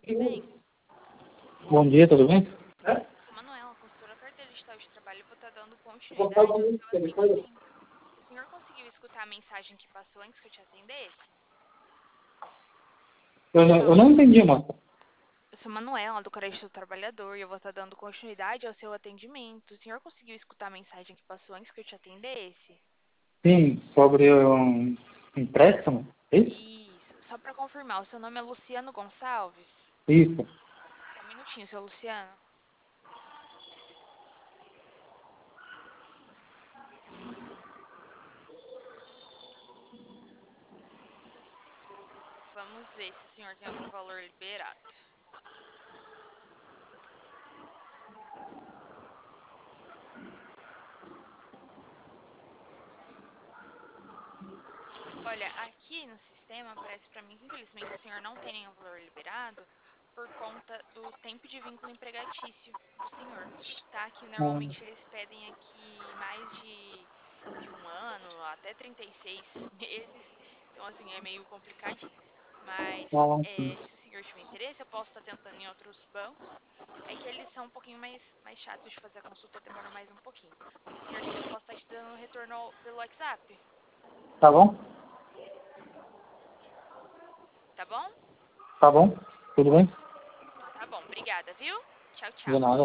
Tudo bem? Bom dia, tudo bem? Sou Manuela, consultora carteira digital de trabalho, vou estar dando continuidade ao seu atendimento. O senhor conseguiu escutar a mensagem que passou antes que eu te atendesse? Eu não entendi, moça. Eu sou Manuela, do Colégio do Trabalhador, e eu vou estar dando continuidade ao seu atendimento. O senhor conseguiu escutar a mensagem que passou antes que eu te atendesse? Sim, sobre um empréstimo, é isso? Isso. Só para confirmar, o seu nome é Luciano Gonçalves? Isso. Só um minutinho, seu Luciano. Vamos ver se o senhor tem algum valor liberado. Olha, aqui no sistema aparece para mim que infelizmente o senhor não tem nenhum valor liberado por conta do tempo de vínculo empregatício do senhor, tá? Que Hum, normalmente eles pedem aqui mais de um ano, até 36 meses, então assim, é meio complicadinho. Mas sim. se o senhor tiver interesse, eu posso estar tentando em outros bancos, é que eles são um pouquinho mais chatos de fazer a consulta, demora mais um pouquinho. Se o senhor quiser, eu posso estar te dando retorno pelo WhatsApp, Tá bom? tá bom? Tá bom? Tudo bem? Então tá bom, obrigada, viu? Tchau, De tchau. nada.